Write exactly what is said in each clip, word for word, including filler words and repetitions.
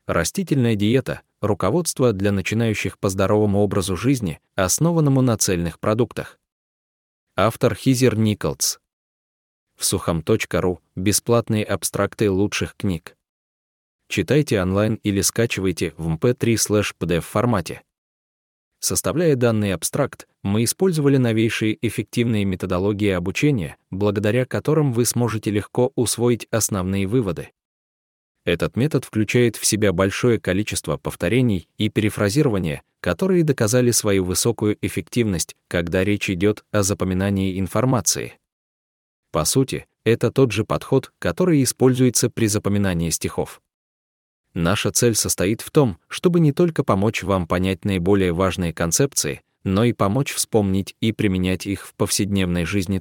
Растительная диета – руководство для начинающих по здоровому образу жизни, основанному на цельных продуктах. Автор Хизер Николс. В сухом точка ру бесплатные абстракты лучших книг. Читайте онлайн или скачивайте в эм пэ три слэш пи ди эф формате. Составляя данный абстракт, мы использовали новейшие эффективные методологии обучения, благодаря которым вы сможете легко усвоить основные выводы. Этот метод включает в себя большое количество повторений и перефразирования, которые доказали свою высокую эффективность, когда речь идет о запоминании информации. По сути, это тот же подход, который используется при запоминании стихов. Наша цель состоит в том, чтобы не только помочь вам понять наиболее важные концепции, но и помочь вспомнить и применять их в повседневной жизни.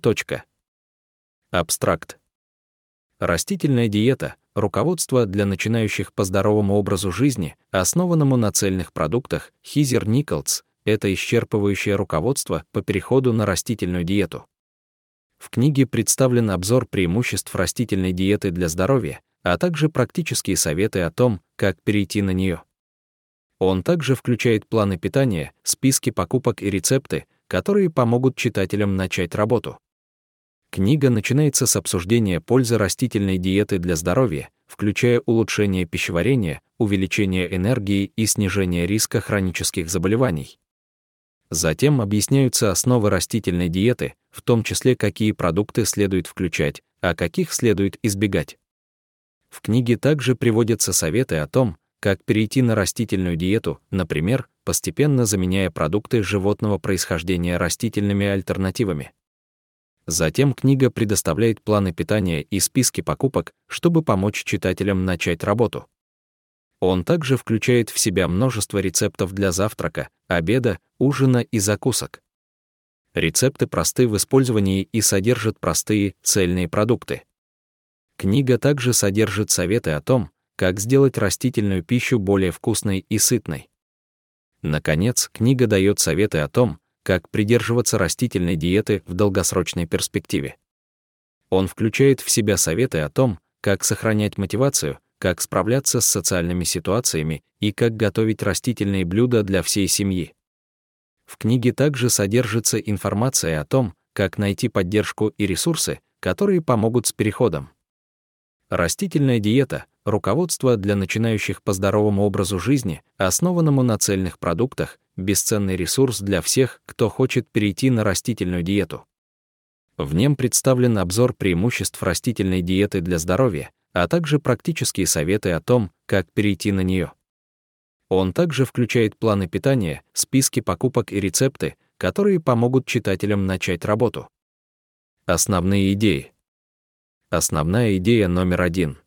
Абстракт. Растительная диета — руководство для начинающих по здоровому образу жизни, основанному на цельных продуктах. Хизер Николс — это исчерпывающее руководство по переходу на растительную диету. В книге представлен обзор преимуществ растительной диеты для здоровья, а также практические советы о том, как перейти на нее. Он также включает планы питания, списки покупок и рецепты, которые помогут читателям начать работу. Книга начинается с обсуждения пользы растительной диеты для здоровья, включая улучшение пищеварения, увеличение энергии и снижение риска хронических заболеваний. Затем объясняются основы растительной диеты, в том числе какие продукты следует включать, а каких следует избегать. В книге также приводятся советы о том, как перейти на растительную диету, например, постепенно заменяя продукты животного происхождения растительными альтернативами. Затем книга предоставляет планы питания и списки покупок, чтобы помочь читателям начать работу. Он также включает в себя множество рецептов для завтрака, обеда, ужина и закусок. Рецепты просты в использовании и содержат простые, цельные продукты. Книга также содержит советы о том, как сделать растительную пищу более вкусной и сытной. Наконец, книга дает советы о том, как придерживаться растительной диеты в долгосрочной перспективе. Он включает в себя советы о том, как сохранять мотивацию, как справляться с социальными ситуациями и как готовить растительные блюда для всей семьи. В книге также содержится информация о том, как найти поддержку и ресурсы, которые помогут с переходом. Растительная диета — руководство для начинающих по здоровому образу жизни, основанному на цельных продуктах, бесценный ресурс для всех, кто хочет перейти на растительную диету. В нем представлен обзор преимуществ растительной диеты для здоровья, а также практические советы о том, как перейти на нее. Он также включает планы питания, списки покупок и рецепты, которые помогут читателям начать работу. Основные идеи. Основная идея номер один.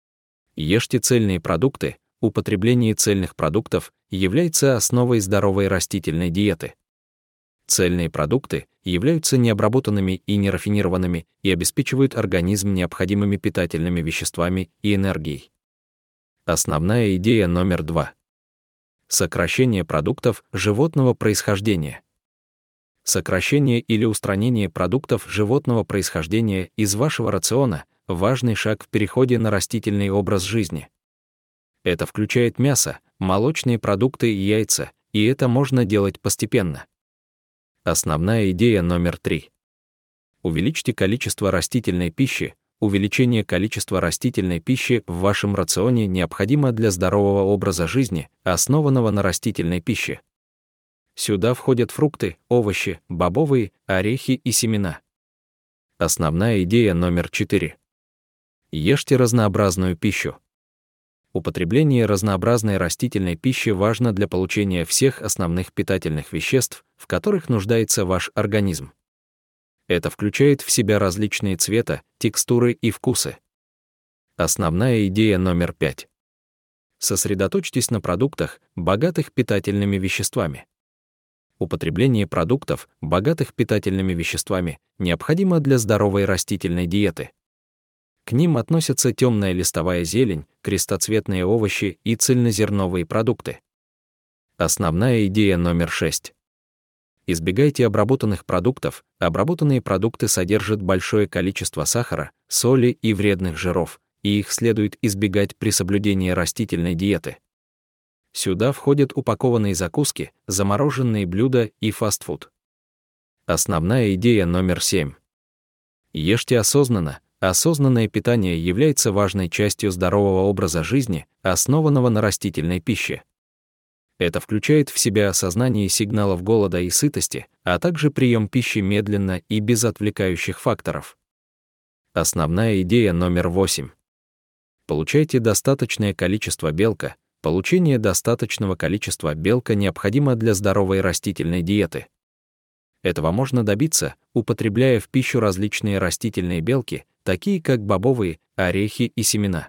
Ешьте цельные продукты. Употребление цельных продуктов является основой здоровой растительной диеты. Цельные продукты являются необработанными и нерафинированными и обеспечивают организм необходимыми питательными веществами и энергией. Основная идея номер два. Сокращение продуктов животного происхождения. Сокращение или устранение продуктов животного происхождения из вашего рациона – важный шаг в переходе на растительный образ жизни. Это включает мясо, молочные продукты и яйца, и это можно делать постепенно. Основная идея номер три. Увеличьте количество растительной пищи. Увеличение количества растительной пищи в вашем рационе необходимо для здорового образа жизни, основанного на растительной пище. Сюда входят фрукты, овощи, бобовые, орехи и семена. Основная идея номер четыре. Ешьте разнообразную пищу. Употребление разнообразной растительной пищи важно для получения всех основных питательных веществ, в которых нуждается ваш организм. Это включает в себя различные цвета, текстуры и вкусы. Основная идея номер пять. Сосредоточьтесь на продуктах, богатых питательными веществами. Употребление продуктов, богатых питательными веществами, необходимо для здоровой растительной диеты. К ним относятся темная листовая зелень, крестоцветные овощи и цельнозерновые продукты. Основная идея номер шесть. Избегайте обработанных продуктов. Обработанные продукты содержат большое количество сахара, соли и вредных жиров, и их следует избегать при соблюдении растительной диеты. Сюда входят упакованные закуски, замороженные блюда и фастфуд. Основная идея номер семь. Ешьте осознанно. Осознанное питание является важной частью здорового образа жизни, основанного на растительной пище. Это включает в себя осознание сигналов голода и сытости, а также прием пищи медленно и без отвлекающих факторов. Основная идея номер восемь. Получайте достаточное количество белка. Получение достаточного количества белка необходимо для здоровой растительной диеты. Этого можно добиться, употребляя в пищу различные растительные белки, такие как бобовые, орехи и семена.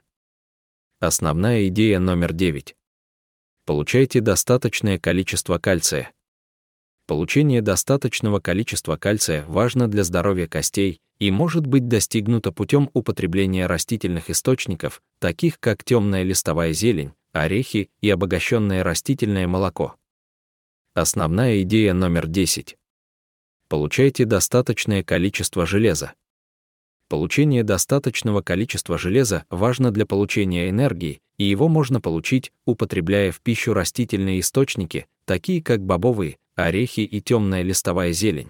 Основная идея номер девять. Получайте достаточное количество кальция. Получение достаточного количества кальция важно для здоровья костей и может быть достигнуто путем употребления растительных источников, таких как темная листовая зелень, орехи и обогащенное растительное молоко. Основная идея номер десять. Получайте достаточное количество железа. Получение достаточного количества железа важно для получения энергии, и его можно получить, употребляя в пищу растительные источники, такие как бобовые, орехи и темная листовая зелень.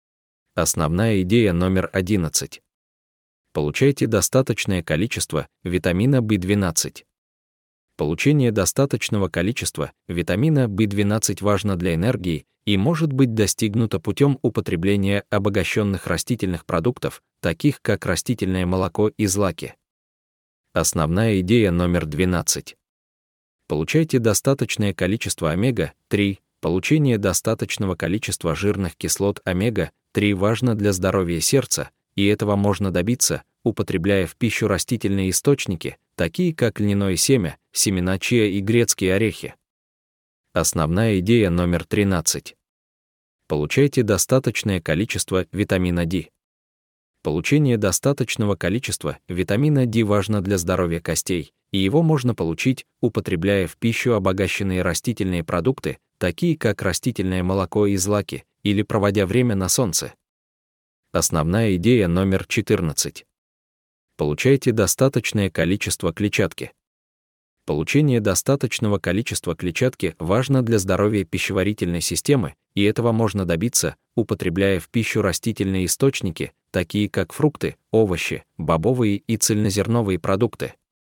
Основная идея номер одиннадцать. Получайте достаточное количество витамина би двенадцать. Получение достаточного количества витамина би двенадцать важно для энергии и может быть достигнуто путем употребления обогащенных растительных продуктов, таких как растительное молоко и злаки. Основная идея номер двенадцать. Получайте достаточное количество омега три. Получение достаточного количества жирных кислот омега три важно для здоровья сердца, и этого можно добиться, употребляя в пищу растительные источники, такие как льняное семя, семена чиа и грецкие орехи. Основная идея номер тринадцать. Получайте достаточное количество витамина D. Получение достаточного количества витамина D важно для здоровья костей, и его можно получить, употребляя в пищу обогащенные растительные продукты, такие как растительное молоко и злаки, или проводя время на солнце. Основная идея номер четырнадцать. Получайте достаточное количество клетчатки. Получение достаточного количества клетчатки важно для здоровья пищеварительной системы, и этого можно добиться, употребляя в пищу растительные источники, такие как фрукты, овощи, бобовые и цельнозерновые продукты.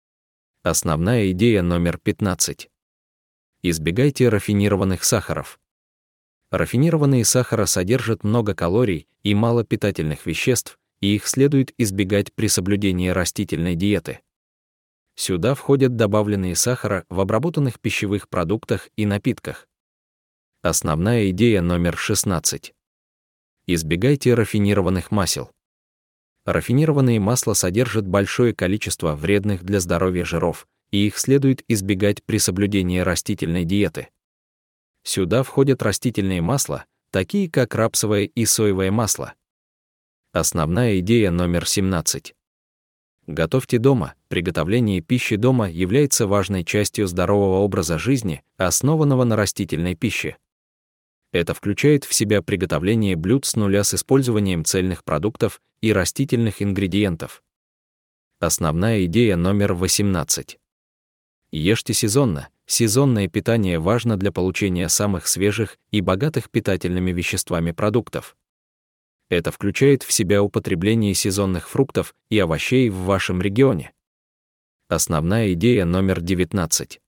Основная идея номер пятнадцать. Избегайте рафинированных сахаров. Рафинированные сахара содержат много калорий и мало питательных веществ, и их следует избегать при соблюдении растительной диеты. Сюда входят добавленные сахара в обработанных пищевых продуктах и напитках. Основная идея номер шестнадцать. Избегайте рафинированных масел. Рафинированные масла содержат большое количество вредных для здоровья жиров, и их следует избегать при соблюдении растительной диеты. Сюда входят растительные масла, такие как рапсовое и соевое масло. Основная идея номер семнадцать. Готовьте дома. Приготовление пищи дома является важной частью здорового образа жизни, основанного на растительной пище. Это включает в себя приготовление блюд с нуля с использованием цельных продуктов и растительных ингредиентов. Основная идея номер восемнадцать. Ешьте сезонно. Сезонное питание важно для получения самых свежих и богатых питательными веществами продуктов. Это включает в себя употребление сезонных фруктов и овощей в вашем регионе. Основная идея номер девятнадцать.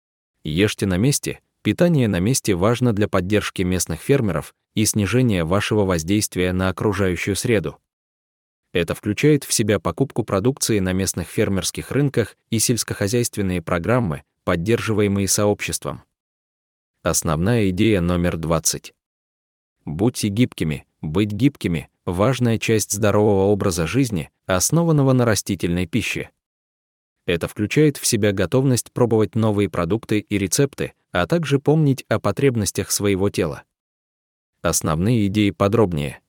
Ешьте на месте. Питание на месте важно для поддержки местных фермеров и снижения вашего воздействия на окружающую среду. Это включает в себя покупку продукции на местных фермерских рынках и сельскохозяйственные программы, поддерживаемые сообществом. Основная идея номер двадцать. Будьте гибкими. Быть гибкими – важная часть здорового образа жизни, основанного на растительной пище. Это включает в себя готовность пробовать новые продукты и рецепты, а также помнить о потребностях своего тела. Основные идеи подробнее.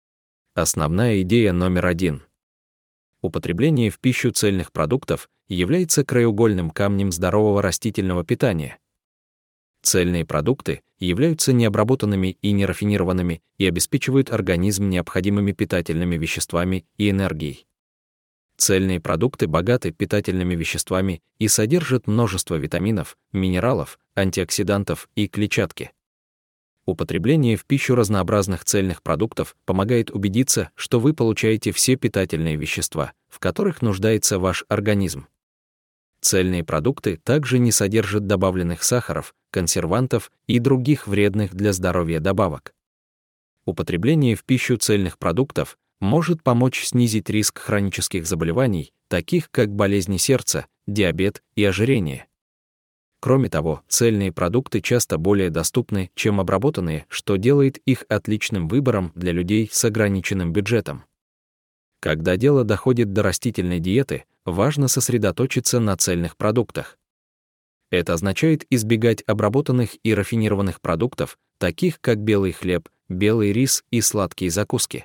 Основная идея номер один. Употребление в пищу цельных продуктов является краеугольным камнем здорового растительного питания. Цельные продукты являются необработанными и нерафинированными и обеспечивают организм необходимыми питательными веществами и энергией. Цельные продукты богаты питательными веществами и содержат множество витаминов, минералов, антиоксидантов и клетчатки. Употребление в пищу разнообразных цельных продуктов помогает убедиться, что вы получаете все питательные вещества, в которых нуждается ваш организм. Цельные продукты также не содержат добавленных сахаров, консервантов и других вредных для здоровья добавок. Употребление в пищу цельных продуктов может помочь снизить риск хронических заболеваний, таких как болезни сердца, диабет и ожирение. Кроме того, цельные продукты часто более доступны, чем обработанные, что делает их отличным выбором для людей с ограниченным бюджетом. Когда дело доходит до растительной диеты, важно сосредоточиться на цельных продуктах. Это означает избегать обработанных и рафинированных продуктов, таких как белый хлеб, белый рис и сладкие закуски.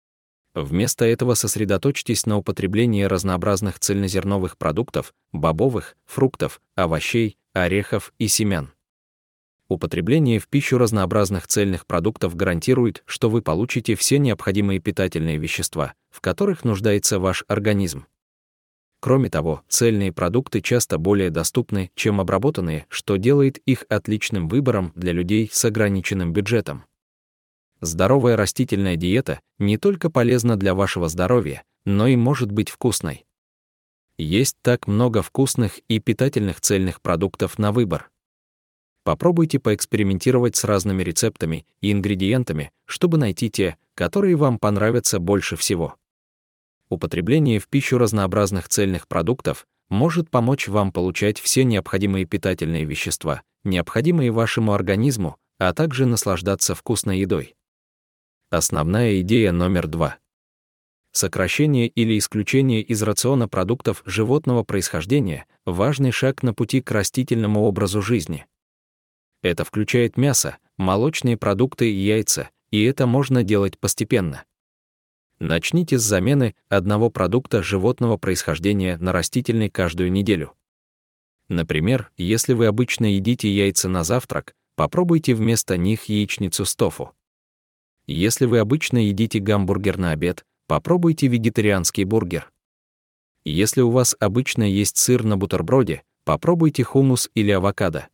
Вместо этого сосредоточьтесь на употреблении разнообразных цельнозерновых продуктов, бобовых, фруктов, овощей, орехов и семян. Употребление в пищу разнообразных цельных продуктов гарантирует, что вы получите все необходимые питательные вещества, в которых нуждается ваш организм. Кроме того, цельные продукты часто более доступны, чем обработанные, что делает их отличным выбором для людей с ограниченным бюджетом. Здоровая растительная диета не только полезна для вашего здоровья, но и может быть вкусной. Есть так много вкусных и питательных цельных продуктов на выбор. Попробуйте поэкспериментировать с разными рецептами и ингредиентами, чтобы найти те, которые вам понравятся больше всего. Употребление в пищу разнообразных цельных продуктов может помочь вам получать все необходимые питательные вещества, необходимые вашему организму, а также наслаждаться вкусной едой. Основная идея номер два. Сокращение или исключение из рациона продуктов животного происхождения – важный шаг на пути к растительному образу жизни. Это включает мясо, молочные продукты и яйца, и это можно делать постепенно. Начните с замены одного продукта животного происхождения на растительный каждую неделю. Например, если вы обычно едите яйца на завтрак, попробуйте вместо них яичницу с тофу. Если вы обычно едите гамбургер на обед, попробуйте вегетарианский бургер. Если у вас обычно есть сыр на бутерброде, попробуйте хумус или авокадо.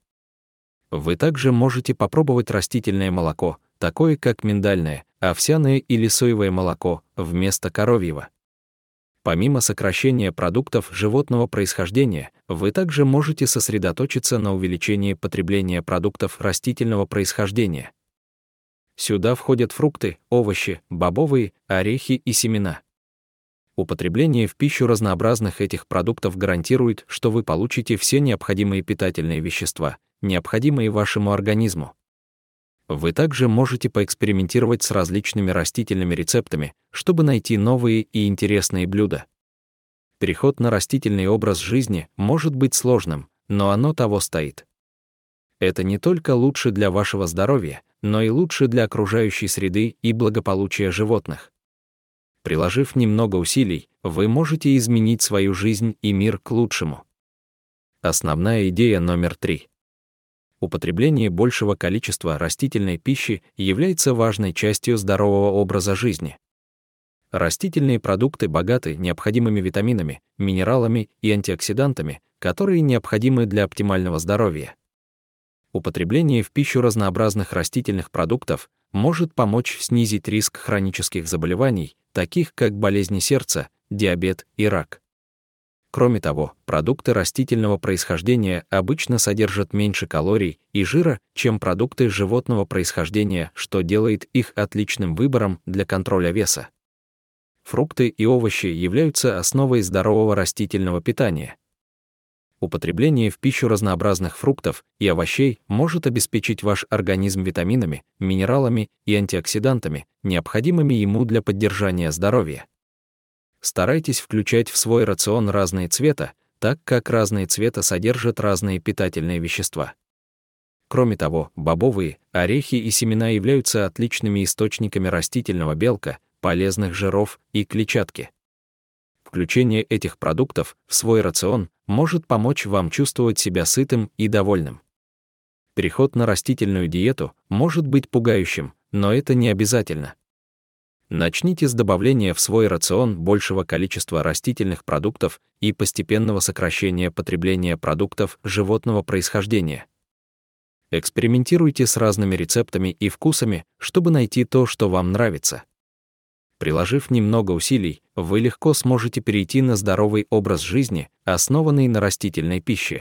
Вы также можете попробовать растительное молоко, такое как миндальное, овсяное или соевое молоко, вместо коровьего. Помимо сокращения продуктов животного происхождения, вы также можете сосредоточиться на увеличении потребления продуктов растительного происхождения. Сюда входят фрукты, овощи, бобовые, орехи и семена. Употребление в пищу разнообразных этих продуктов гарантирует, что вы получите все необходимые питательные вещества, необходимые вашему организму. Вы также можете поэкспериментировать с различными растительными рецептами, чтобы найти новые и интересные блюда. Переход на растительный образ жизни может быть сложным, но оно того стоит. Это не только лучше для вашего здоровья, но и лучше для окружающей среды и благополучия животных. Приложив немного усилий, вы можете изменить свою жизнь и мир к лучшему. Основная идея номер три. Употребление большего количества растительной пищи является важной частью здорового образа жизни. Растительные продукты богаты необходимыми витаминами, минералами и антиоксидантами, которые необходимы для оптимального здоровья. Употребление в пищу разнообразных растительных продуктов может помочь снизить риск хронических заболеваний, таких как болезни сердца, диабет и рак. Кроме того, продукты растительного происхождения обычно содержат меньше калорий и жира, чем продукты животного происхождения, что делает их отличным выбором для контроля веса. Фрукты и овощи являются основой здорового растительного питания. Употребление в пищу разнообразных фруктов и овощей может обеспечить ваш организм витаминами, минералами и антиоксидантами, необходимыми ему для поддержания здоровья. Старайтесь включать в свой рацион разные цвета, так как разные цвета содержат разные питательные вещества. Кроме того, бобовые, орехи и семена являются отличными источниками растительного белка, полезных жиров и клетчатки. Включение этих продуктов в свой рацион может помочь вам чувствовать себя сытым и довольным. Переход на растительную диету может быть пугающим, но это не обязательно. Начните с добавления в свой рацион большего количества растительных продуктов и постепенного сокращения потребления продуктов животного происхождения. Экспериментируйте с разными рецептами и вкусами, чтобы найти то, что вам нравится. Приложив немного усилий, вы легко сможете перейти на здоровый образ жизни, основанный на растительной пище.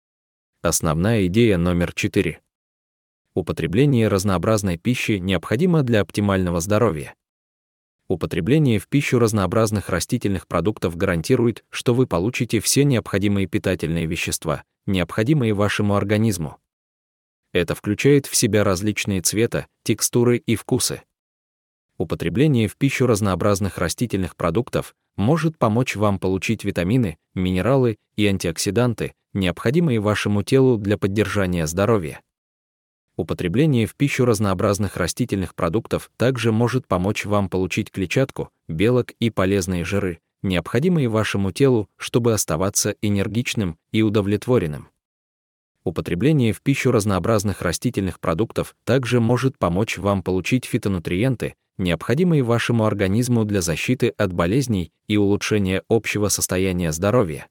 Основная идея номер четыре. Употребление разнообразной пищи необходимо для оптимального здоровья. Употребление в пищу разнообразных растительных продуктов гарантирует, что вы получите все необходимые питательные вещества, необходимые вашему организму. Это включает в себя различные цвета, текстуры и вкусы. Употребление в пищу разнообразных растительных продуктов может помочь вам получить витамины, минералы и антиоксиданты, необходимые вашему телу для поддержания здоровья. Употребление в пищу разнообразных растительных продуктов также может помочь вам получить клетчатку, белок и полезные жиры, необходимые вашему телу, чтобы оставаться энергичным и удовлетворенным. Употребление в пищу разнообразных растительных продуктов также может помочь вам получить фитонутриенты, необходимые вашему организму для защиты от болезней и улучшения общего состояния здоровья.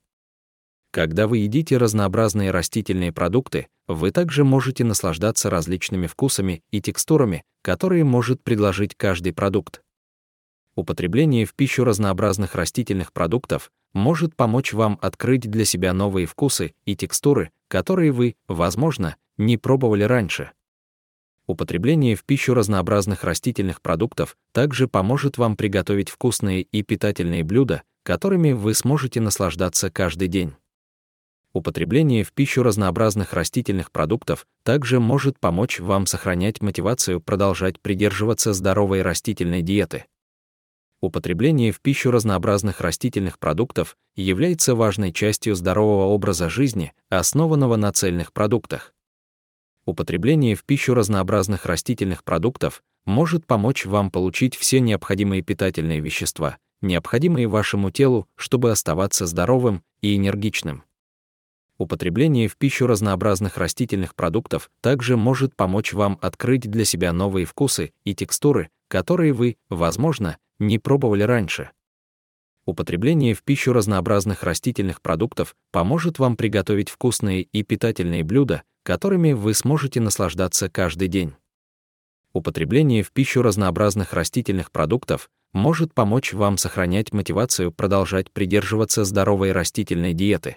Когда вы едите разнообразные растительные продукты, вы также можете наслаждаться различными вкусами и текстурами, которые может предложить каждый продукт. Употребление в пищу разнообразных растительных продуктов может помочь вам открыть для себя новые вкусы и текстуры, которые вы, возможно, не пробовали раньше. Употребление в пищу разнообразных растительных продуктов также поможет вам приготовить вкусные и питательные блюда, которыми вы сможете наслаждаться каждый день. Употребление в пищу разнообразных растительных продуктов также может помочь вам сохранять мотивацию продолжать придерживаться здоровой растительной диеты. Употребление в пищу разнообразных растительных продуктов является важной частью здорового образа жизни, основанного на цельных продуктах. Употребление в пищу разнообразных растительных продуктов может помочь вам получить все необходимые питательные вещества, необходимые вашему телу, чтобы оставаться здоровым и энергичным. Употребление в пищу разнообразных растительных продуктов также может помочь вам открыть для себя новые вкусы и текстуры, которые вы, возможно, не пробовали раньше. Употребление в пищу разнообразных растительных продуктов поможет вам приготовить вкусные и питательные блюда, которыми вы сможете наслаждаться каждый день. Употребление в пищу разнообразных растительных продуктов может помочь вам сохранять мотивацию продолжать придерживаться здоровой растительной диеты.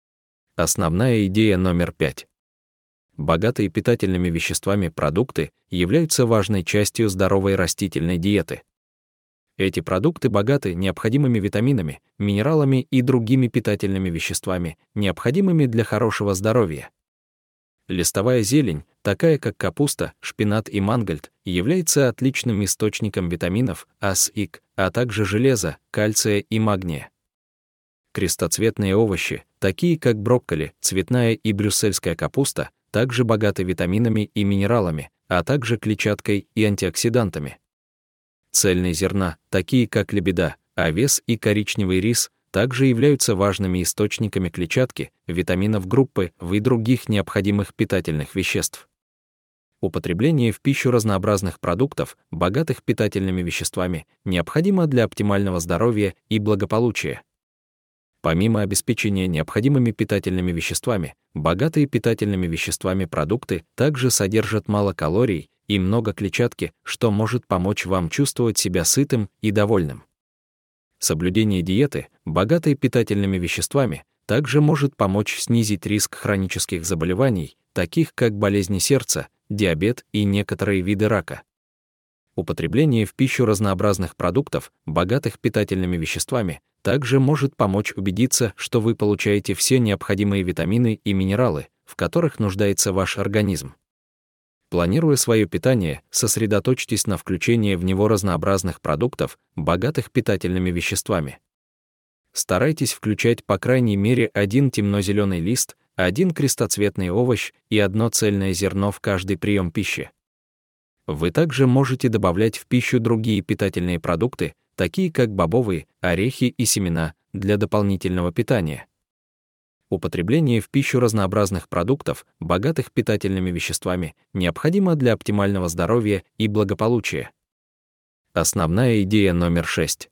Основная идея номер пять. Богатые питательными веществами продукты являются важной частью здоровой растительной диеты. Эти продукты богаты необходимыми витаминами, минералами и другими питательными веществами, необходимыми для хорошего здоровья. Листовая зелень, такая как капуста, шпинат и мангольд, является отличным источником витаминов А, С и К, а также железа, кальция и магния. Крестоцветные овощи, такие как брокколи, цветная и брюссельская капуста, также богаты витаминами и минералами, а также клетчаткой и антиоксидантами. Цельные зерна, такие как лебеда, овес и коричневый рис, также являются важными источниками клетчатки, витаминов группы В и других необходимых питательных веществ. Употребление в пищу разнообразных продуктов, богатых питательными веществами, необходимо для оптимального здоровья и благополучия. Помимо обеспечения необходимыми питательными веществами, богатые питательными веществами продукты также содержат мало калорий и много клетчатки, что может помочь вам чувствовать себя сытым и довольным. Соблюдение диеты, богатой питательными веществами, также может помочь снизить риск хронических заболеваний, таких как болезни сердца, диабет и некоторые виды рака. Употребление в пищу разнообразных продуктов, богатых питательными веществами, также может помочь убедиться, что вы получаете все необходимые витамины и минералы, в которых нуждается ваш организм. Планируя свое питание, сосредоточьтесь на включении в него разнообразных продуктов, богатых питательными веществами. Старайтесь включать по крайней мере один темно-зеленый лист, один крестоцветный овощ и одно цельное зерно в каждый прием пищи. Вы также можете добавлять в пищу другие питательные продукты, такие как бобовые, орехи и семена, для дополнительного питания. Употребление в пищу разнообразных продуктов, богатых питательными веществами, необходимо для оптимального здоровья и благополучия. Основная идея номер шесть.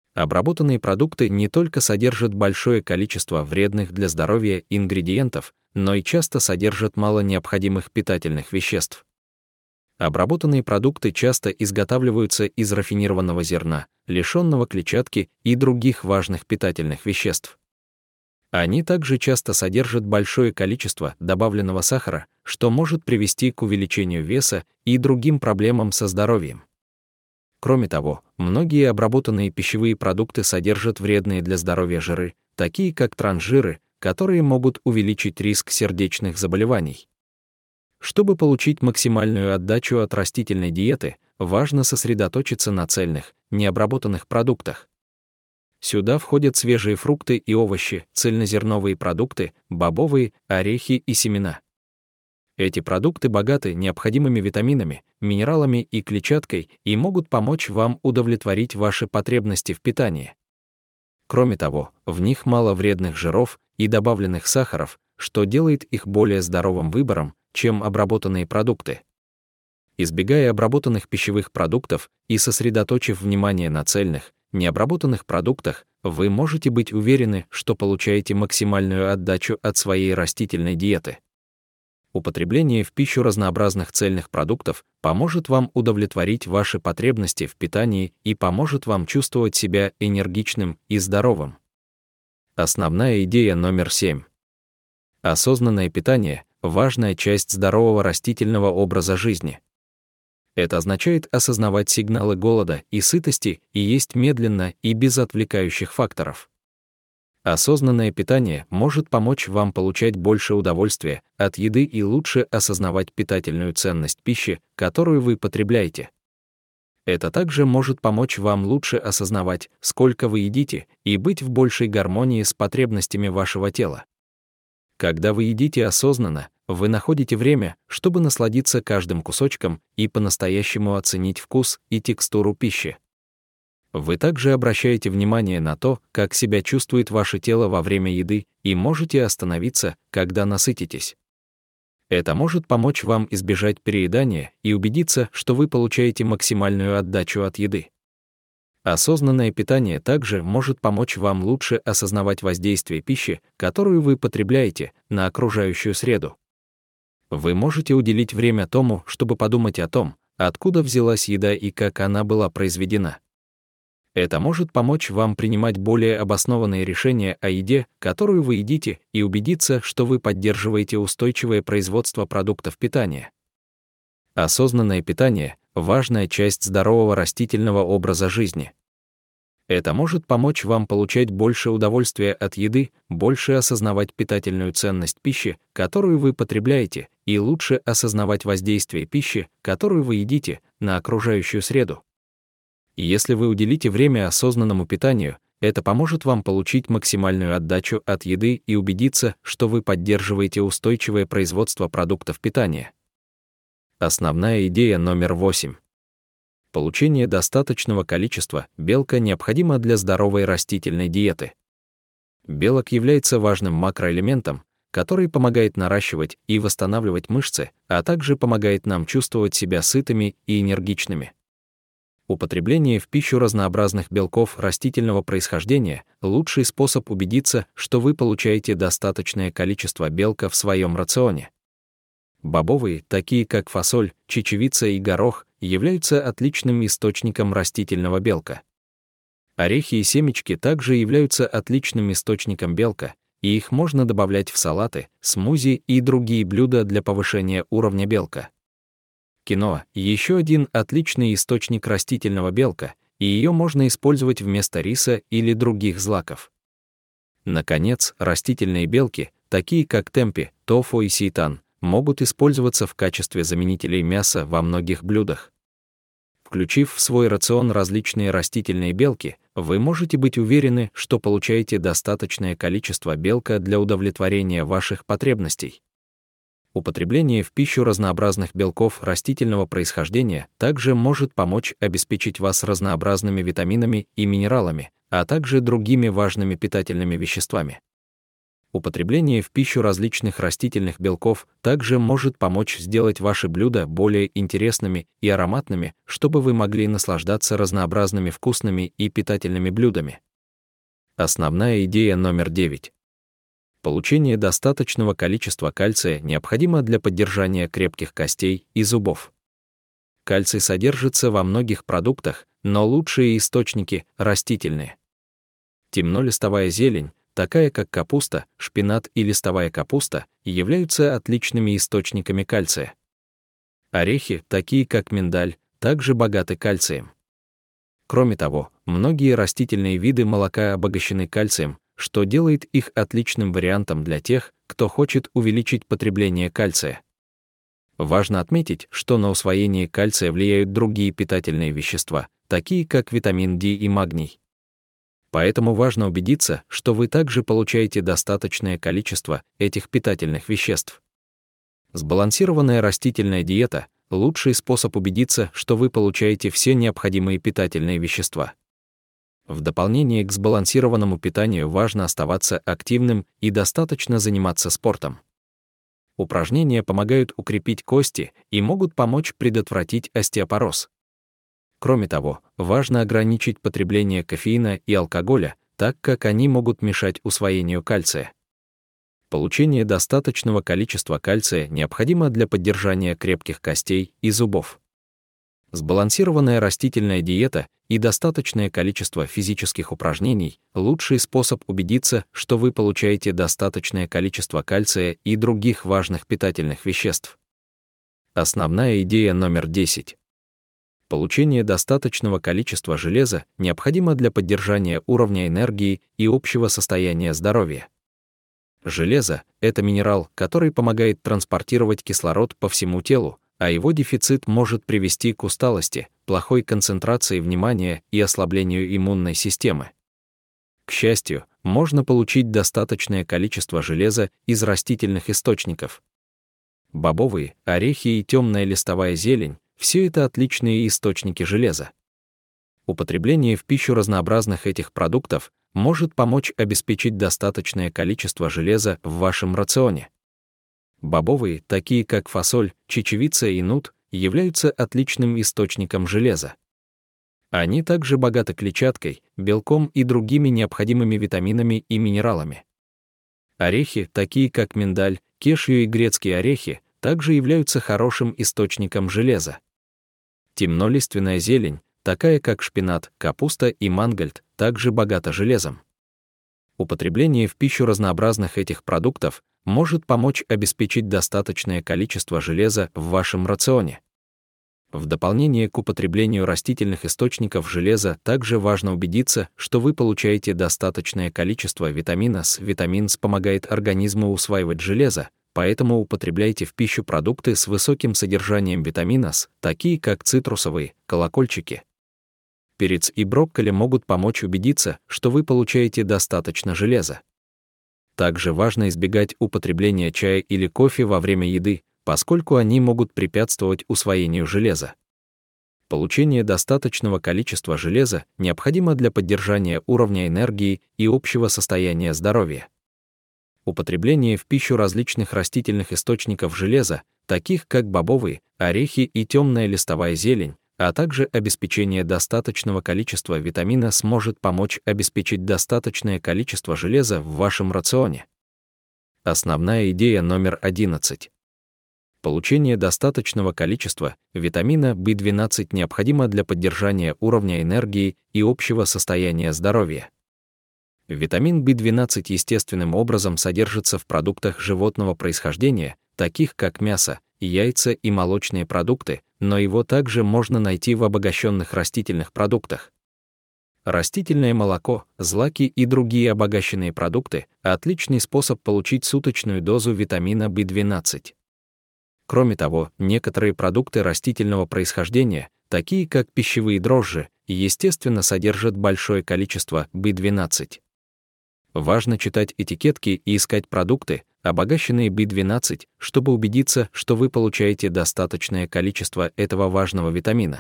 Обработанные продукты не только содержат большое количество вредных для здоровья ингредиентов, но и часто содержат мало необходимых питательных веществ. Обработанные продукты часто изготавливаются из рафинированного зерна, лишенного клетчатки и других важных питательных веществ. Они также часто содержат большое количество добавленного сахара, что может привести к увеличению веса и другим проблемам со здоровьем. Кроме того, многие обработанные пищевые продукты содержат вредные для здоровья жиры, такие как трансжиры, которые могут увеличить риск сердечных заболеваний. Чтобы получить максимальную отдачу от растительной диеты, важно сосредоточиться на цельных, необработанных продуктах. Сюда входят свежие фрукты и овощи, цельнозерновые продукты, бобовые, орехи и семена. Эти продукты богаты необходимыми витаминами, минералами и клетчаткой и могут помочь вам удовлетворить ваши потребности в питании. Кроме того, в них мало вредных жиров и добавленных сахаров, что делает их более здоровым выбором, чем обработанные продукты. Избегая обработанных пищевых продуктов и сосредоточив внимание на цельных, необработанных продуктах, вы можете быть уверены, что получаете максимальную отдачу от своей растительной диеты. Употребление в пищу разнообразных цельных продуктов поможет вам удовлетворить ваши потребности в питании и поможет вам чувствовать себя энергичным и здоровым. Основная идея номер семь. Осознанное питание – важная часть здорового растительного образа жизни. Это означает осознавать сигналы голода и сытости и есть медленно и без отвлекающих факторов. Осознанное питание может помочь вам получать больше удовольствия от еды и лучше осознавать питательную ценность пищи, которую вы потребляете. Это также может помочь вам лучше осознавать, сколько вы едите, и быть в большей гармонии с потребностями вашего тела. Когда вы едите осознанно, вы находите время, чтобы насладиться каждым кусочком и по-настоящему оценить вкус и текстуру пищи. Вы также обращаете внимание на то, как себя чувствует ваше тело во время еды, и можете остановиться, когда насытитесь. Это может помочь вам избежать переедания и убедиться, что вы получаете максимальную отдачу от еды. Осознанное питание также может помочь вам лучше осознавать воздействие пищи, которую вы потребляете, на окружающую среду. Вы можете уделить время тому, чтобы подумать о том, откуда взялась еда и как она была произведена. Это может помочь вам принимать более обоснованные решения о еде, которую вы едите, и убедиться, что вы поддерживаете устойчивое производство продуктов питания. Осознанное питание – важная часть здорового растительного образа жизни. Это может помочь вам получать больше удовольствия от еды, больше осознавать питательную ценность пищи, которую вы потребляете, и лучше осознавать воздействие пищи, которую вы едите, на окружающую среду. Если вы уделите время осознанному питанию, это поможет вам получить максимальную отдачу от еды и убедиться, что вы поддерживаете устойчивое производство продуктов питания. Основная идея номер восемь. Получение достаточного количества белка необходимо для здоровой растительной диеты. Белок является важным макроэлементом, который помогает наращивать и восстанавливать мышцы, а также помогает нам чувствовать себя сытыми и энергичными. Употребление в пищу разнообразных белков растительного происхождения – лучший способ убедиться, что вы получаете достаточное количество белка в своем рационе. Бобовые, такие как фасоль, чечевица и горох, являются отличным источником растительного белка. Орехи и семечки также являются отличным источником белка, и их можно добавлять в салаты, смузи и другие блюда для повышения уровня белка. Киноа – еще один отличный источник растительного белка, и ее можно использовать вместо риса или других злаков. Наконец, растительные белки, такие как темпе, тофу и сейтан, могут использоваться в качестве заменителей мяса во многих блюдах. Включив в свой рацион различные растительные белки, вы можете быть уверены, что получаете достаточное количество белка для удовлетворения ваших потребностей. Употребление в пищу разнообразных белков растительного происхождения также может помочь обеспечить вас разнообразными витаминами и минералами, а также другими важными питательными веществами. Употребление в пищу различных растительных белков также может помочь сделать ваши блюда более интересными и ароматными, чтобы вы могли наслаждаться разнообразными вкусными и питательными блюдами. Основная идея номер девять. Получение достаточного количества кальция необходимо для поддержания крепких костей и зубов. Кальций содержится во многих продуктах, но лучшие источники – растительные. Темнолистовая зелень, такая как капуста, шпинат и листовая капуста, являются отличными источниками кальция. Орехи, такие как миндаль, также богаты кальцием. Кроме того, многие растительные виды молока обогащены кальцием, что делает их отличным вариантом для тех, кто хочет увеличить потребление кальция. Важно отметить, что на усвоение кальция влияют другие питательные вещества, такие как витамин D и магний. Поэтому важно убедиться, что вы также получаете достаточное количество этих питательных веществ. Сбалансированная растительная диета – лучший способ убедиться, что вы получаете все необходимые питательные вещества. В дополнение к сбалансированному питанию важно оставаться активным и достаточно заниматься спортом. Упражнения помогают укрепить кости и могут помочь предотвратить остеопороз. Кроме того, важно ограничить потребление кофеина и алкоголя, так как они могут мешать усвоению кальция. Получение достаточного количества кальция необходимо для поддержания крепких костей и зубов. Сбалансированная растительная диета и достаточное количество физических упражнений – лучший способ убедиться, что вы получаете достаточное количество кальция и других важных питательных веществ. Основная идея номер десять. Получение достаточного количества железа необходимо для поддержания уровня энергии и общего состояния здоровья. Железо – это минерал, который помогает транспортировать кислород по всему телу, а его дефицит может привести к усталости, плохой концентрации внимания и ослаблению иммунной системы. К счастью, можно получить достаточное количество железа из растительных источников. Бобовые, орехи и темная листовая зелень – все это отличные источники железа. Употребление в пищу разнообразных этих продуктов может помочь обеспечить достаточное количество железа в вашем рационе. Бобовые, такие как фасоль, чечевица и нут, являются отличным источником железа. Они также богаты клетчаткой, белком и другими необходимыми витаминами и минералами. Орехи, такие как миндаль, кешью и грецкие орехи, также являются хорошим источником железа. Темнолиственная зелень, такая как шпинат, капуста и мангольд, также богата железом. Употребление в пищу разнообразных этих продуктов может помочь обеспечить достаточное количество железа в вашем рационе. В дополнение к употреблению растительных источников железа также важно убедиться, что вы получаете достаточное количество витамина С. Витамин С помогает организму усваивать железо, поэтому употребляйте в пищу продукты с высоким содержанием витамина С, такие как цитрусовые, колокольчики. Перец и брокколи могут помочь убедиться, что вы получаете достаточно железа. Также важно избегать употребления чая или кофе во время еды, поскольку они могут препятствовать усвоению железа. Получение достаточного количества железа необходимо для поддержания уровня энергии и общего состояния здоровья. Употребление в пищу различных растительных источников железа, таких как бобовые, орехи и темная листовая зелень, а также обеспечение достаточного количества витамина С может помочь обеспечить достаточное количество железа в вашем рационе. Основная идея номер одиннадцать. Получение достаточного количества витамина би двенадцать необходимо для поддержания уровня энергии и общего состояния здоровья. Витамин би двенадцать естественным образом содержится в продуктах животного происхождения, таких как мясо, яйца и молочные продукты, но его также можно найти в обогащенных растительных продуктах. Растительное молоко, злаки и другие обогащенные продукты – отличный способ получить суточную дозу витамина би двенадцать. Кроме того, некоторые продукты растительного происхождения, такие как пищевые дрожжи, естественно содержат большое количество би двенадцать. Важно читать этикетки и искать продукты, обогащенные би двенадцать, чтобы убедиться, что вы получаете достаточное количество этого важного витамина.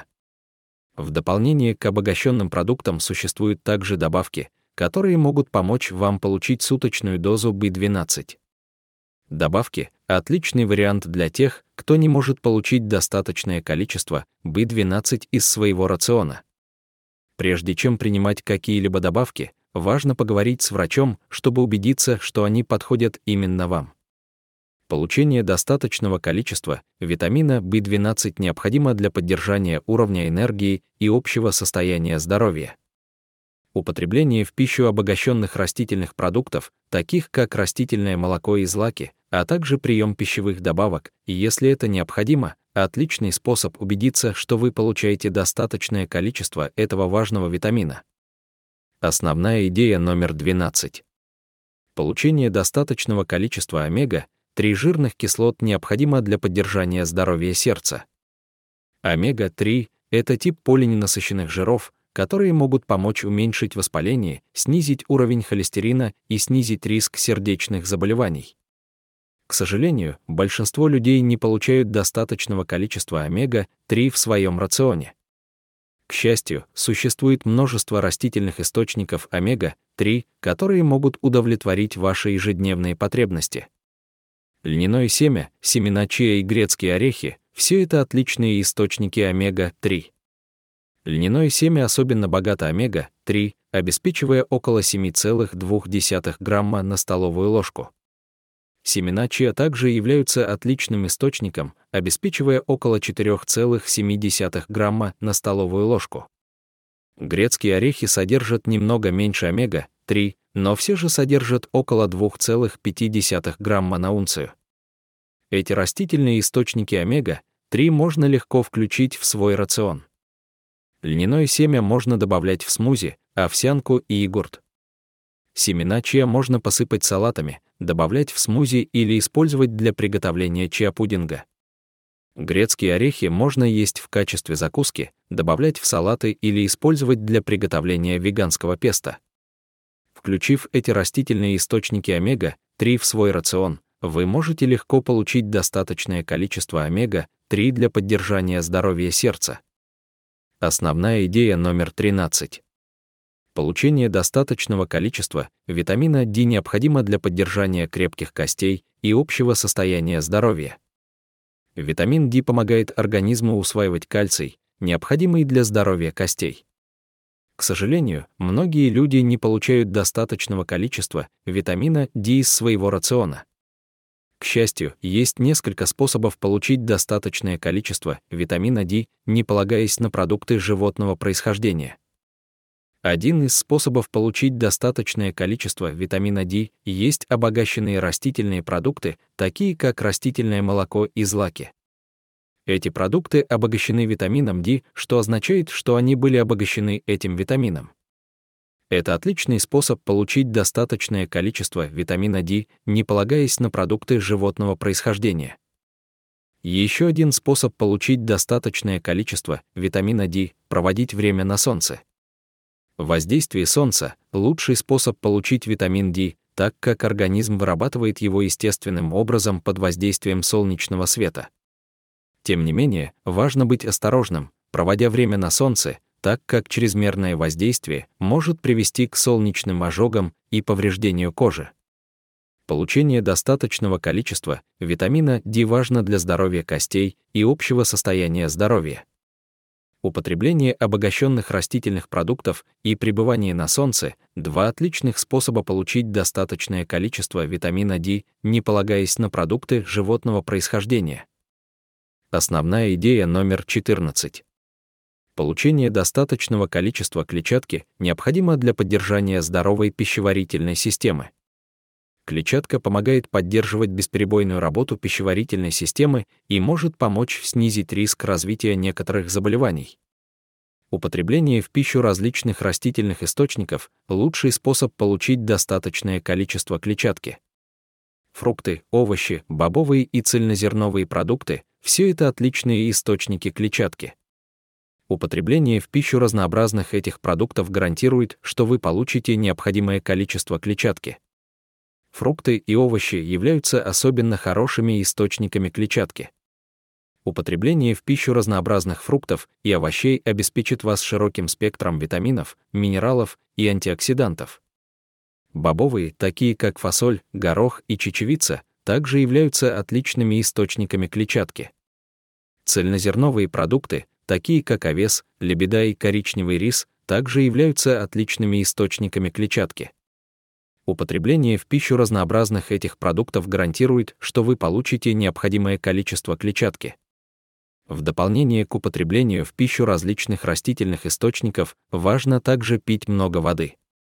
В дополнение к обогащенным продуктам существуют также добавки, которые могут помочь вам получить суточную дозу би двенадцать. Добавки – отличный вариант для тех, кто не может получить достаточное количество би двенадцать из своего рациона. Прежде чем принимать какие-либо добавки, важно поговорить с врачом, чтобы убедиться, что они подходят именно вам. Получение достаточного количества витамина би двенадцать необходимо для поддержания уровня энергии и общего состояния здоровья. Употребление в пищу обогащенных растительных продуктов, таких как растительное молоко и злаки, а также прием пищевых добавок, и если это необходимо, отличный способ убедиться, что вы получаете достаточное количество этого важного витамина. Основная идея номер двенадцать. Получение достаточного количества омега три жирных кислот необходимо для поддержания здоровья сердца. омега три — это тип полиненасыщенных жиров, которые могут помочь уменьшить воспаление, снизить уровень холестерина и снизить риск сердечных заболеваний. К сожалению, большинство людей не получают достаточного количества омега три в своем рационе. К счастью, существует множество растительных источников омега три, которые могут удовлетворить ваши ежедневные потребности. Льняное семя, семена чиа и грецкие орехи — все это отличные источники омега три. Льняное семя особенно богато омега три, обеспечивая около семь целых две десятых грамма на столовую ложку. Семена чиа также являются отличным источником, обеспечивая около четыре целых семь десятых грамма на столовую ложку. Грецкие орехи содержат немного меньше омега три, но все же содержат около две целых пять десятых грамма на унцию. Эти растительные источники омега три можно легко включить в свой рацион. Льняное семя можно добавлять в смузи, овсянку и йогурт. Семена чиа можно посыпать салатами, добавлять в смузи или использовать для приготовления чиа-пудинга. Грецкие орехи можно есть в качестве закуски, добавлять в салаты или использовать для приготовления веганского песто. Включив эти растительные источники омега три в свой рацион, вы можете легко получить достаточное количество омега три для поддержания здоровья сердца. Основная идея номер тринадцать. Получение достаточного количества витамина D необходимо для поддержания крепких костей и общего состояния здоровья. Витамин D помогает организму усваивать кальций, необходимый для здоровья костей. К сожалению, многие люди не получают достаточного количества витамина D из своего рациона. К счастью, есть несколько способов получить достаточное количество витамина D, не полагаясь на продукты животного происхождения. Один из способов получить достаточное количество витамина D есть обогащенные растительные продукты, такие как растительное молоко и злаки. Эти продукты обогащены витамином D, что означает, что они были обогащены этим витамином. Это отличный способ получить достаточное количество витамина D, не полагаясь на продукты животного происхождения. Еще один способ получить достаточное количество витамина D — проводить время на солнце. Воздействие солнца — лучший способ получить витамин D, так как организм вырабатывает его естественным образом под воздействием солнечного света. Тем не менее, важно быть осторожным, проводя время на солнце, так как чрезмерное воздействие может привести к солнечным ожогам и повреждению кожи. Получение достаточного количества витамина D важно для здоровья костей и общего состояния здоровья. Употребление обогащенных растительных продуктов и пребывание на солнце — два отличных способа получить достаточное количество витамина D, не полагаясь на продукты животного происхождения. Основная идея номер четырнадцать. Получение достаточного количества клетчатки необходимо для поддержания здоровой пищеварительной системы. Клетчатка помогает поддерживать бесперебойную работу пищеварительной системы и может помочь снизить риск развития некоторых заболеваний. Употребление в пищу различных растительных источников — лучший способ получить достаточное количество клетчатки. Фрукты, овощи, бобовые и цельнозерновые продукты — все это отличные источники клетчатки. Употребление в пищу разнообразных этих продуктов гарантирует, что вы получите необходимое количество клетчатки. Фрукты и овощи являются особенно хорошими источниками клетчатки. Употребление в пищу разнообразных фруктов и овощей обеспечит вас широким спектром витаминов, минералов и антиоксидантов. Бобовые, такие как фасоль, горох и чечевица, также являются отличными источниками клетчатки. Цельнозерновые продукты, такие как овес, лебеда и коричневый рис, также являются отличными источниками клетчатки. Употребление в пищу разнообразных этих продуктов гарантирует, что вы получите необходимое количество клетчатки. В дополнение к употреблению в пищу различных растительных источников важно также пить много воды.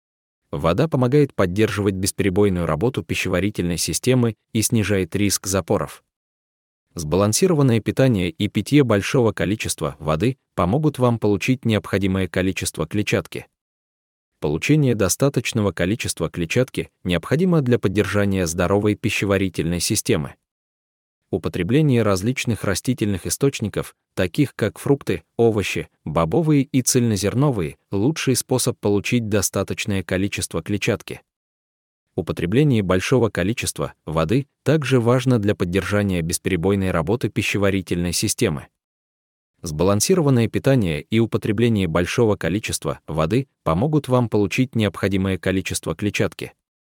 Вода помогает поддерживать бесперебойную работу пищеварительной системы и снижает риск запоров. Сбалансированное питание и питье большого количества воды помогут вам получить необходимое количество клетчатки. Получение достаточного количества клетчатки необходимо для поддержания здоровой пищеварительной системы. Употребление различных растительных источников, таких как фрукты, овощи, бобовые и цельнозерновые, лучший способ получить достаточное количество клетчатки. Употребление большого количества воды также важно для поддержания бесперебойной работы пищеварительной системы. Сбалансированное питание и употребление большого количества воды помогут вам получить необходимое количество клетчатки.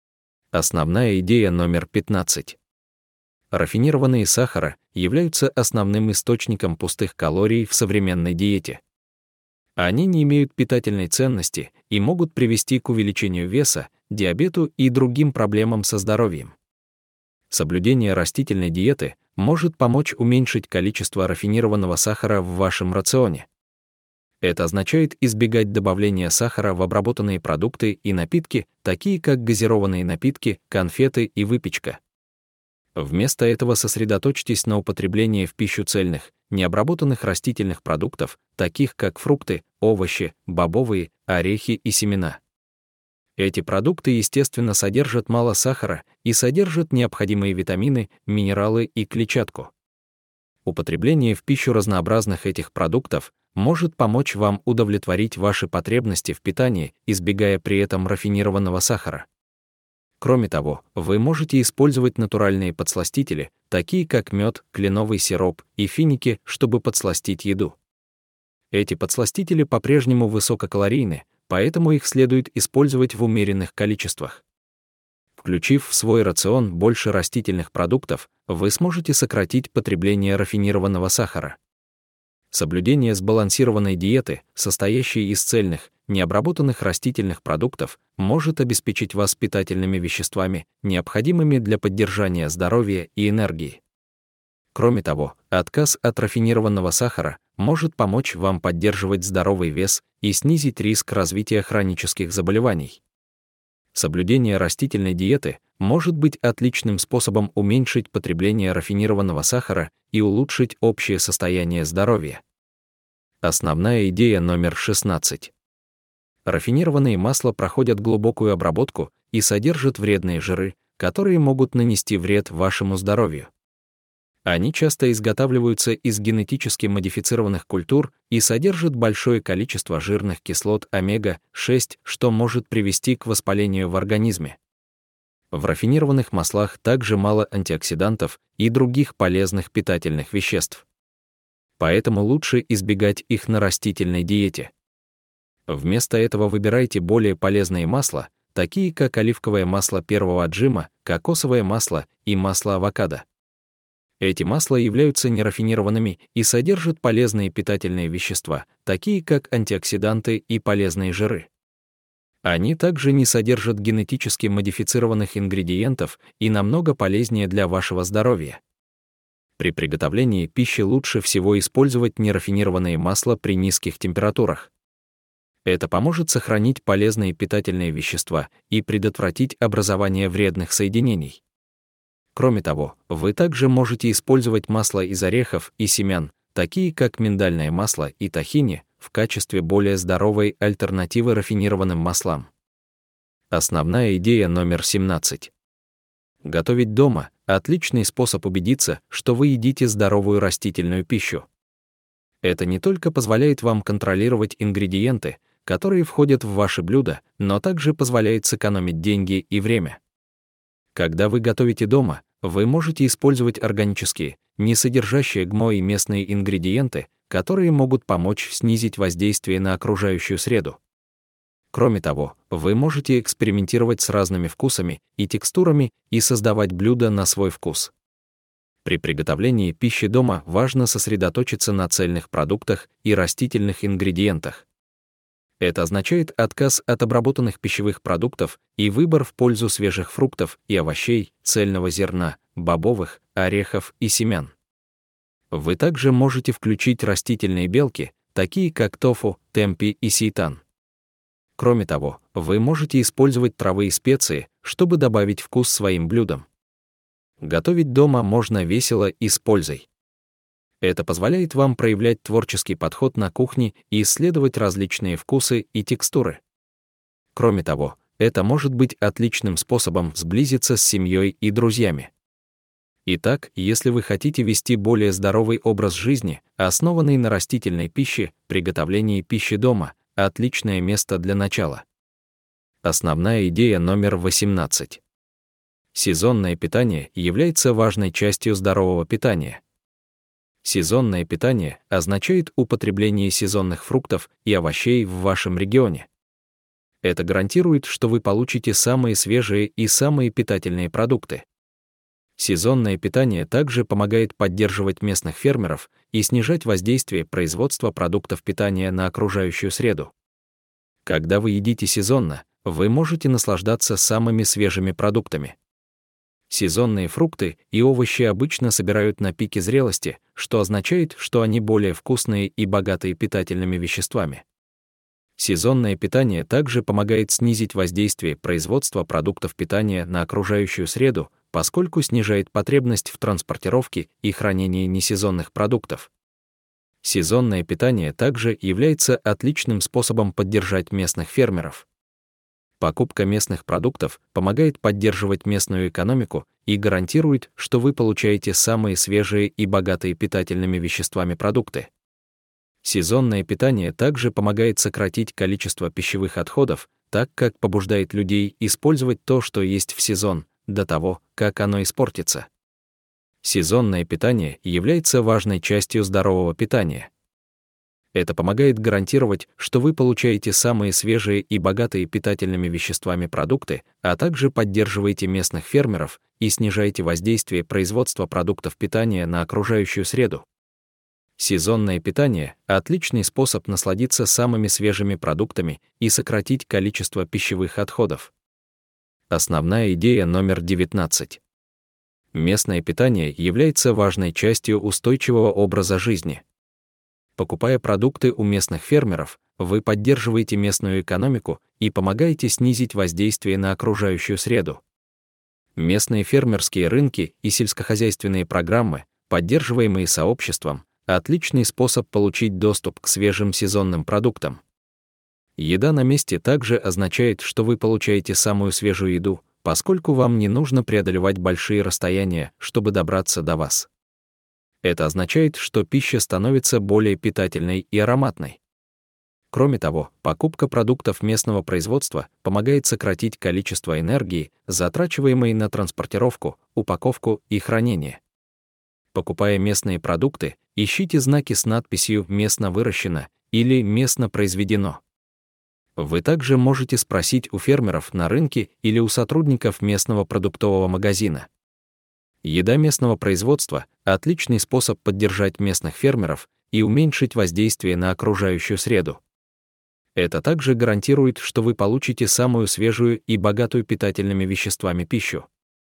Основная идея номер пятнадцать. Рафинированные сахара являются основным источником пустых калорий в современной диете. Они не имеют питательной ценности и могут привести к увеличению веса, диабету и другим проблемам со здоровьем. Соблюдение растительной диеты может помочь уменьшить количество рафинированного сахара в вашем рационе. Это означает избегать добавления сахара в обработанные продукты и напитки, такие как газированные напитки, конфеты и выпечка. Вместо этого сосредоточьтесь на употреблении в пищу цельных, необработанных растительных продуктов, таких как фрукты, овощи, бобовые, орехи и семена. Эти продукты, естественно, содержат мало сахара и содержат необходимые витамины, минералы и клетчатку. Употребление в пищу разнообразных этих продуктов может помочь вам удовлетворить ваши потребности в питании, избегая при этом рафинированного сахара. Кроме того, вы можете использовать натуральные подсластители, такие как мед, кленовый сироп и финики, чтобы подсластить еду. Эти подсластители по-прежнему высококалорийны, поэтому их следует использовать в умеренных количествах. Включив в свой рацион больше растительных продуктов, вы сможете сократить потребление рафинированного сахара. Соблюдение сбалансированной диеты, состоящей из цельных, необработанных растительных продуктов, может обеспечить вас питательными веществами, необходимыми для поддержания здоровья и энергии. Кроме того, отказ от рафинированного сахара может помочь вам поддерживать здоровый вес и снизить риск развития хронических заболеваний. Соблюдение растительной диеты может быть отличным способом уменьшить потребление рафинированного сахара и улучшить общее состояние здоровья. Основная идея номер шестнадцать. Рафинированные масла проходят глубокую обработку и содержат вредные жиры, которые могут нанести вред вашему здоровью. Они часто изготавливаются из генетически модифицированных культур и содержат большое количество жирных кислот омега шесть, что может привести к воспалению в организме. В рафинированных маслах также мало антиоксидантов и других полезных питательных веществ. Поэтому лучше избегать их на растительной диете. Вместо этого выбирайте более полезные масла, такие как оливковое масло первого отжима, кокосовое масло и масло авокадо. Эти масла являются нерафинированными и содержат полезные питательные вещества, такие как антиоксиданты и полезные жиры. Они также не содержат генетически модифицированных ингредиентов и намного полезнее для вашего здоровья. При приготовлении пищи лучше всего использовать нерафинированные масла при низких температурах. Это поможет сохранить полезные питательные вещества и предотвратить образование вредных соединений. Кроме того, вы также можете использовать масло из орехов и семян, такие как миндальное масло и тахини, в качестве более здоровой альтернативы рафинированным маслам. Основная идея номер семнадцать. Готовить дома – отличный способ убедиться, что вы едите здоровую растительную пищу. Это не только позволяет вам контролировать ингредиенты, которые входят в ваши блюда, но также позволяет сэкономить деньги и время. Когда вы готовите дома, вы можете использовать органические, не содержащие ГМО и местные ингредиенты, которые могут помочь снизить воздействие на окружающую среду. Кроме того, вы можете экспериментировать с разными вкусами и текстурами и создавать блюда на свой вкус. При приготовлении пищи дома важно сосредоточиться на цельных продуктах и растительных ингредиентах. Это означает отказ от обработанных пищевых продуктов и выбор в пользу свежих фруктов и овощей, цельного зерна, бобовых, орехов и семян. Вы также можете включить растительные белки, такие как тофу, темпи и сейтан. Кроме того, вы можете использовать травы и специи, чтобы добавить вкус своим блюдам. Готовить дома можно весело и с пользой. Это позволяет вам проявлять творческий подход на кухне и исследовать различные вкусы и текстуры. Кроме того, это может быть отличным способом сблизиться с семьей и друзьями. Итак, если вы хотите вести более здоровый образ жизни, основанный на растительной пище, приготовлении пищи дома — отличное место для начала. Основная идея номер восемнадцать. Сезонное питание является важной частью здорового питания. Сезонное питание означает употребление сезонных фруктов и овощей в вашем регионе. Это гарантирует, что вы получите самые свежие и самые питательные продукты. Сезонное питание также помогает поддерживать местных фермеров и снижать воздействие производства продуктов питания на окружающую среду. Когда вы едите сезонно, вы можете наслаждаться самыми свежими продуктами. Сезонные фрукты и овощи обычно собирают на пике зрелости, что означает, что они более вкусные и богатые питательными веществами. Сезонное питание также помогает снизить воздействие производства продуктов питания на окружающую среду, поскольку снижает потребность в транспортировке и хранении несезонных продуктов. Сезонное питание также является отличным способом поддержать местных фермеров. Покупка местных продуктов помогает поддерживать местную экономику и гарантирует, что вы получаете самые свежие и богатые питательными веществами продукты. Сезонное питание также помогает сократить количество пищевых отходов, так как побуждает людей использовать то, что есть в сезон, до того, как оно испортится. Сезонное питание является важной частью здорового питания. Это помогает гарантировать, что вы получаете самые свежие и богатые питательными веществами продукты, а также поддерживаете местных фермеров и снижаете воздействие производства продуктов питания на окружающую среду. Сезонное питание — отличный способ насладиться самыми свежими продуктами и сократить количество пищевых отходов. Основная идея номер девятнадцать. Местное питание является важной частью устойчивого образа жизни. Покупая продукты у местных фермеров, вы поддерживаете местную экономику и помогаете снизить воздействие на окружающую среду. Местные фермерские рынки и сельскохозяйственные программы, поддерживаемые сообществом, отличный способ получить доступ к свежим сезонным продуктам. Еда на месте также означает, что вы получаете самую свежую еду, поскольку вам не нужно преодолевать большие расстояния, чтобы добраться до вас. Это означает, что пища становится более питательной и ароматной. Кроме того, покупка продуктов местного производства помогает сократить количество энергии, затрачиваемой на транспортировку, упаковку и хранение. Покупая местные продукты, ищите знаки с надписью «местно выращено» или «местно произведено». Вы также можете спросить у фермеров на рынке или у сотрудников местного продуктового магазина. Еда местного производства — отличный способ поддержать местных фермеров и уменьшить воздействие на окружающую среду. Это также гарантирует, что вы получите самую свежую и богатую питательными веществами пищу.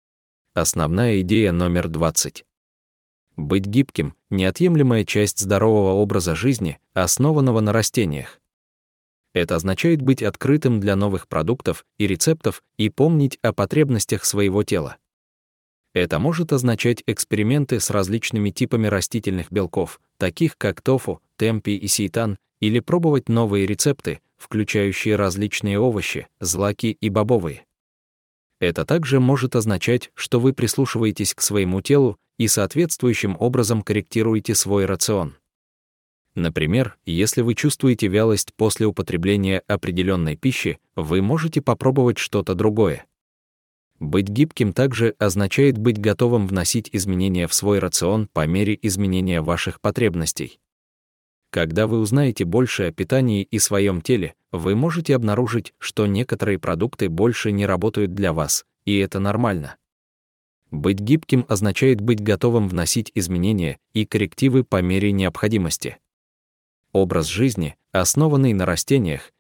Основная идея номер двадцать. Быть гибким — неотъемлемая часть здорового образа жизни, основанного на растениях. Это означает быть открытым для новых продуктов и рецептов и помнить о потребностях своего тела. Это может означать эксперименты с различными типами растительных белков, таких как тофу, темпи и сейтан, или пробовать новые рецепты, включающие различные овощи, злаки и бобовые. Это также может означать, что вы прислушиваетесь к своему телу и соответствующим образом корректируете свой рацион. Например, если вы чувствуете вялость после употребления определенной пищи, вы можете попробовать что-то другое. Быть гибким также означает быть готовым вносить изменения в свой рацион по мере изменения ваших потребностей. Когда вы узнаете больше о питании и своем теле, вы можете обнаружить, что некоторые продукты больше не работают для вас, и это нормально. Быть гибким означает быть готовым вносить изменения и коррективы по мере необходимости. Образ жизни, основанный на растениях,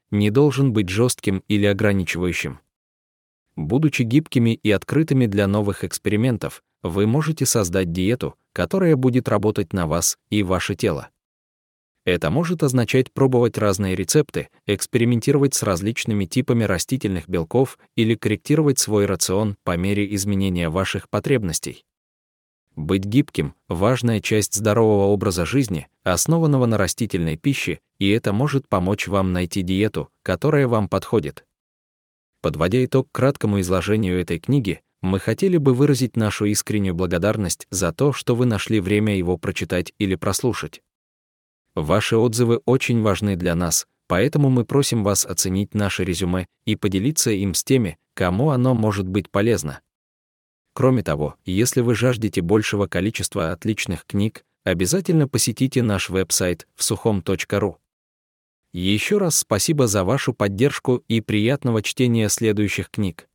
не должен быть жестким или ограничивающим. Будучи гибкими и открытыми для новых экспериментов, вы можете создать диету, которая будет работать на вас и ваше тело. Это может означать пробовать разные рецепты, экспериментировать с различными типами растительных белков или корректировать свой рацион по мере изменения ваших потребностей. Быть гибким – важная часть здорового образа жизни, основанного на растительной пище, и это может помочь вам найти диету, которая вам подходит. Подводя итог краткому изложению этой книги, мы хотели бы выразить нашу искреннюю благодарность за то, что вы нашли время его прочитать или прослушать. Ваши отзывы очень важны для нас, поэтому мы просим вас оценить наше резюме и поделиться им с теми, кому оно может быть полезно. Кроме того, если вы жаждете большего количества отличных книг, обязательно посетите наш веб-сайт всухом точка ру. Еще раз спасибо за вашу поддержку и приятного чтения следующих книг.